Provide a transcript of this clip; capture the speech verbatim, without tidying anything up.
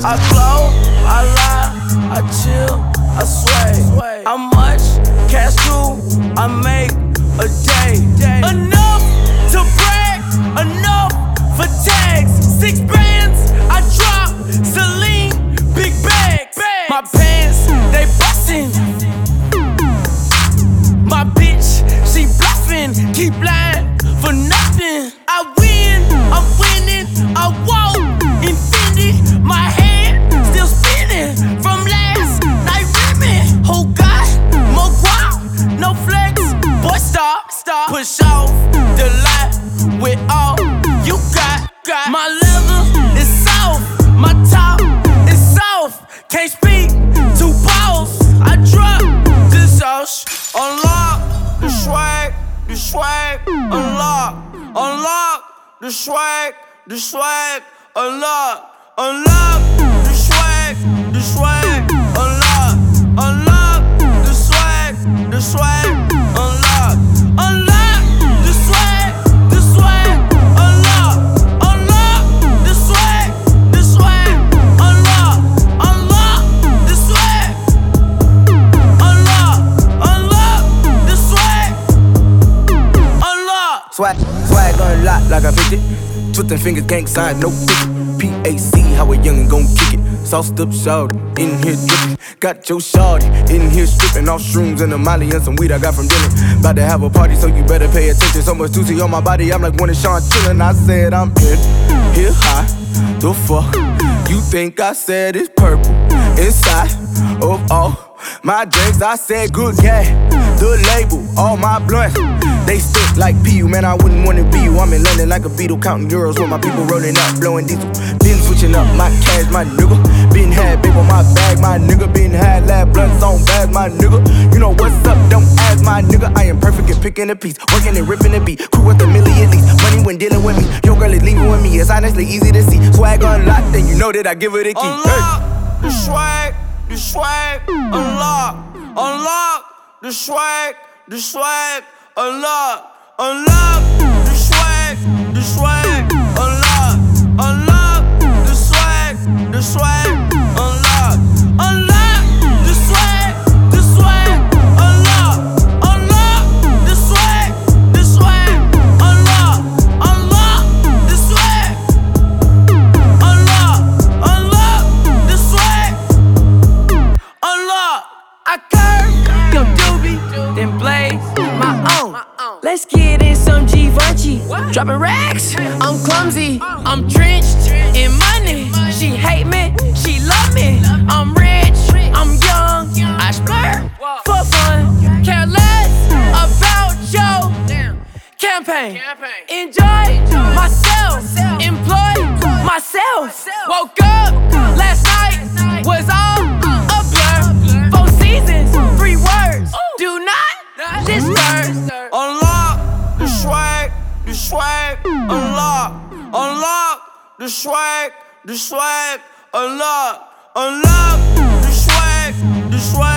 I glow, I lie, I chill, I sway. How much cash do I make a day? Enough to brag, enough for tags. Six bands, I drop Celine, big bags. My pants, they bustin'. My bitch, she bluffin', keep lying for nothing. I win, I'm winning, I walk infinity. My hand still spinning from last night rimming. Who got more guap, no flex? Boy, stop, stop, push off the lot with all you got. got. My leather is soft, my top is soft. Can't speak to balls, I drop this sauce. Unlock the swag, the swag, unlock, unlock the swag, the swag, unlock, unlock the swag, the swag, unlock, unlock the swag, the swag, unlock, unlock the swag, the swag, unlock, unlock the swag, the swag, unlock, unlock the swag, unlock, unlock the swag, unlock. Swag, swag unlocked like I picked it. Twistin' fingers, gang sign, no picket. P A C, how a youngin' gon' kick it. Sauced up shawty, in here drippin'. Got your shawty, in here strippin'. Off shrooms and a molly and some weed I got from dinner. About to have a party, so you better pay attention. So much juicy on my body, I'm like one of Sean chillin'. I said I'm in here high, the fuck you think I said it's purple inside of all my drinks. I said good gang, the label, all my blunts, they stick like P U, man, I wouldn't wanna be you. I'm in London like a beetle, counting euros with my people rolling up, blowing diesel. Been switching up my cash, my nigga. Been had big on my bag, my nigga. Been had lab blunts on bags, my nigga. You know what's up, don't ask my nigga. I am perfect at picking a piece, working and ripping a beat. Crew worth a million at least, money when dealing with me. Your girl is leaving with me, it's honestly easy to see. Swag unlocked, then you know that I give her the key. Unlock hey. the swag, the swag, unlock, unlock the swag, the swag. Unlock, unlock the swag, the swag, unlock, unlock the swag, the swag, unlock, unlock the swag, the swag, unlock, unlock the swag, the swag, unlock, unlock the swag, unlock, unlock the swag, unlock. I curve your doobie, then blaze my own. Let's get in some Givenchy. Dropping racks, I'm clumsy. I'm drenched in money. She hate me, she love me. I'm rich, I'm young. I splurge for fun. Care less about your campaign. Enjoy myself, employ myself. Woke up last night, was all a blur. Four seasons, three words. Do not disturb. Unlock the swag, the swag, unlock, unlock the swag, the swag, unlock, unlock the swag, the swag.